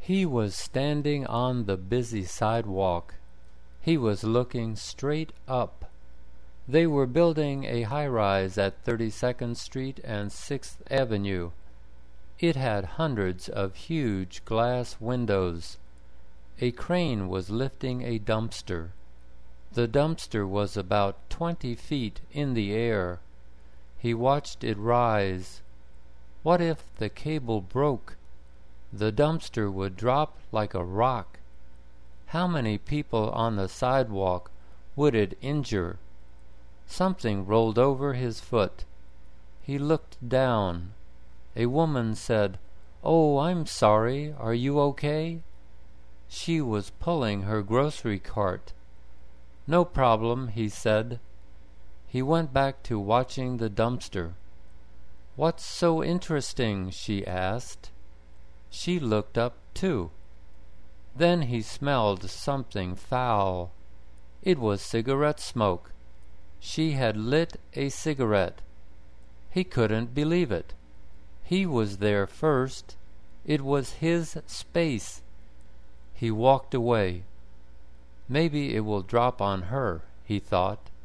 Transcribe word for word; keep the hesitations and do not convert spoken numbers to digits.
He was standing on the busy sidewalk. He was looking straight up. They were building a high-rise at thirty-second Street and sixth Avenue. It had hundreds of huge glass windows. A crane was lifting a dumpster. The dumpster was about twenty feet in the air. He watched it rise. What if the cable broke? The dumpster would drop like a rock. How many people on the sidewalk would it injure? Something rolled over his foot. He looked down. A woman said, "Oh, I'm sorry. Are you okay?" She was pulling her grocery cart. "No problem," he said. He went back to watching the dumpster. "What's so interesting?" she asked. She looked up, too. Then he smelled something foul. It was cigarette smoke. She had lit a cigarette. He couldn't believe it. He was there first. It was his space. He walked away. Maybe it will drop on her, he thought.